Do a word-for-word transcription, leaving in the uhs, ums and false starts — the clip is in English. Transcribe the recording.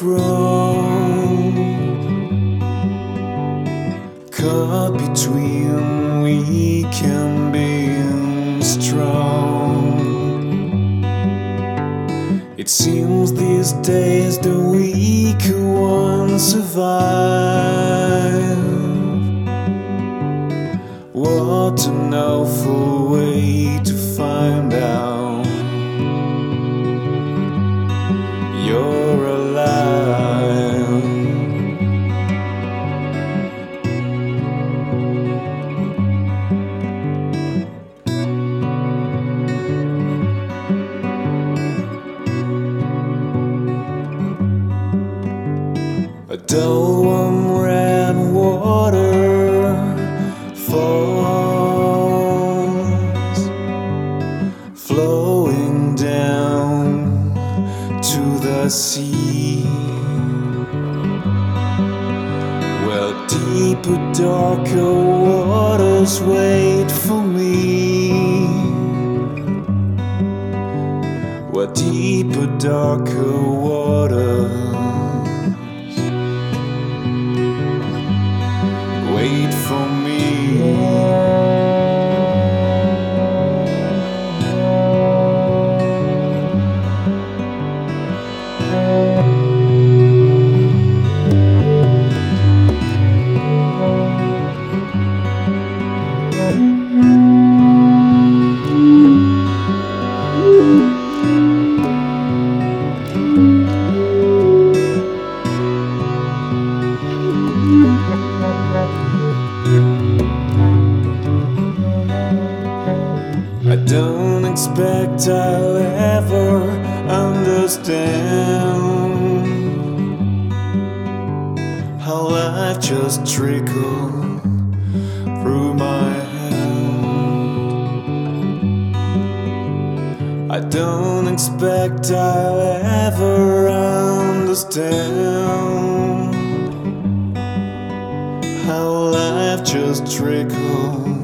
wrong. Caught between weak and being strong. It seems these days the weaker ones survive. What an awful way to find out you're alive. A dull warm red water falls, flowing down to the sea, where deeper, darker waters wait for me, where deeper, darker waters wait for me. I don't expect I'll ever understand how life just trickles through my hand. I don't expect I'll ever understand how life just trickles